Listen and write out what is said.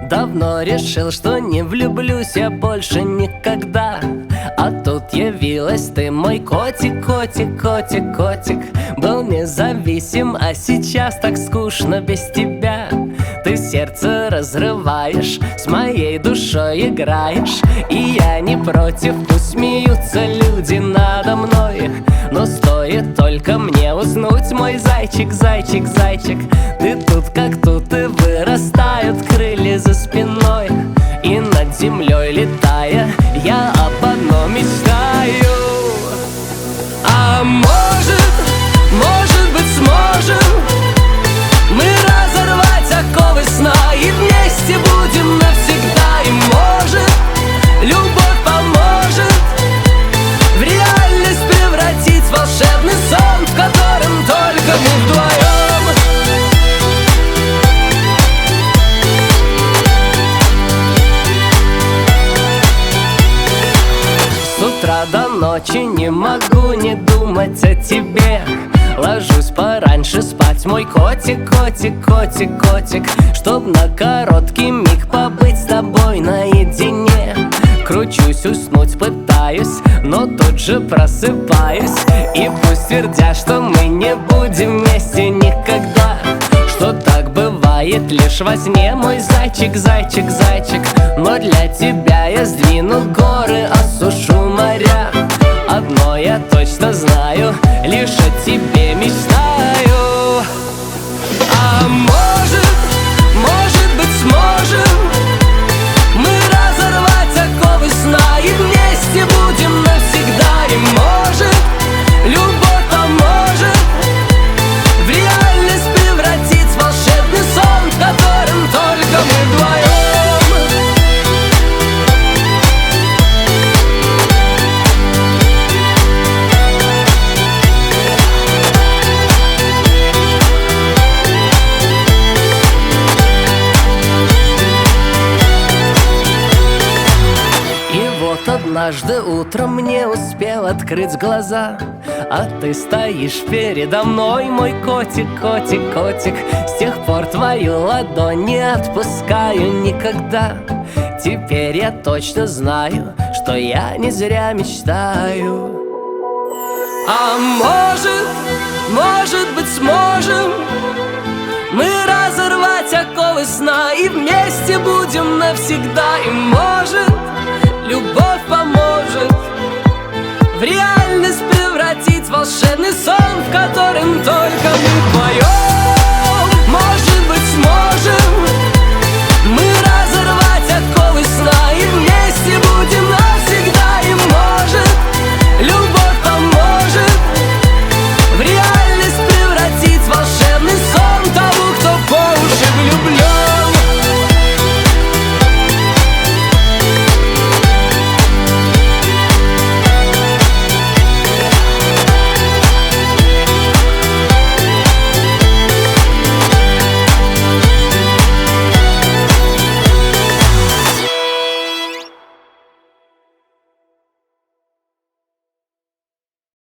Давно решил, что не влюблюсь я больше никогда. А тут явилась ты, мой котик, котик, котик, котик. Был независим, а сейчас так скучно без тебя. Ты сердце разрываешь, с моей душой играешь. И я не против, пусть смеются люди надо мной. Но стоит только мне уснуть, мой зайчик, зайчик, зайчик. Ты тут как тут, и вырастают крылья за спиной. И над землей летая, я об одном мечтаю. А может быть сможем мы разорвать оковы сна и вместе будем навсегда. И может любовь поможет в реальность превратить волшебный сон, в котором только мы вдвоем. С утра до ночи не могу не думать о тебе. Ложусь пораньше спать, мой котик, котик, котик, котик, чтоб на короткий миг побыть с тобой наедине. Кручусь, уснуть пытаюсь, но тут же просыпаюсь. И пусть твердят, что мы не будем вместе никогда, что так бывает лишь во сне, мой зайчик, зайчик, зайчик. Но для тебя я сдвину горы, осушу моря. Одно я точно знаю, лишь о тебе мечтаю. А может быть сможем мы разорвать оковы сна и вместе будем навсегда. И может любовь поможет в реальность превратить волшебный сон, в котором только мы вдвоем. Однажды утром не успел открыть глаза, а ты стоишь передо мной, мой котик, котик, котик. С тех пор твою ладонь не отпускаю никогда. Теперь я точно знаю, что я не зря мечтаю. А может быть сможем мы разорвать оковы сна и вместе будем навсегда. И может любовь поможет в реальность превратить волшебный сон, в котором только мы вдвоем.